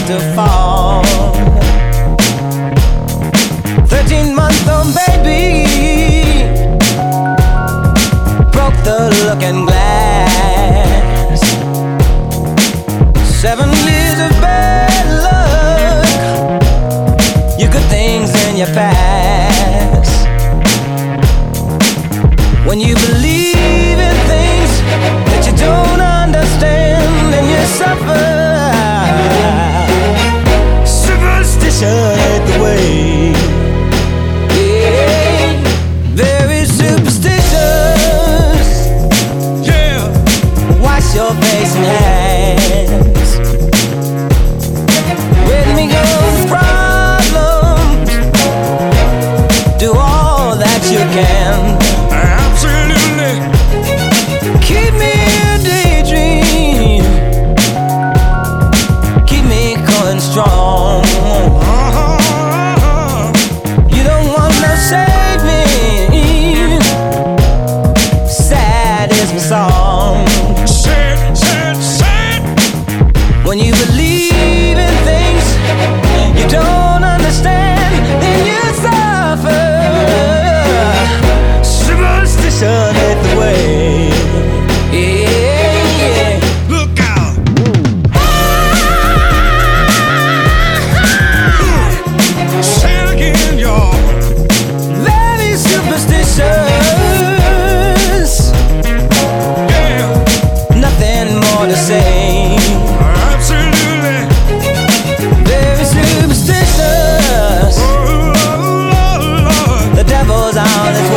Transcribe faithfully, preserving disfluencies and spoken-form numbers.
to fall. Thirteen month old baby broke the looking glass. Seven years of bad luck, your good things in your past. When you believe in things that you don't understand, and you suffer. Superstition ain't the way. Yeah, very superstitious. Yeah, wash your face and hands. When we go problems, do all that you can. Keep me a daydream, keep me going strong. You don't want no saving, sad is my song. Sad, sad, sad. When you believe in things you don't understand, then you suffer. Superstition ain't the way. The devil's on his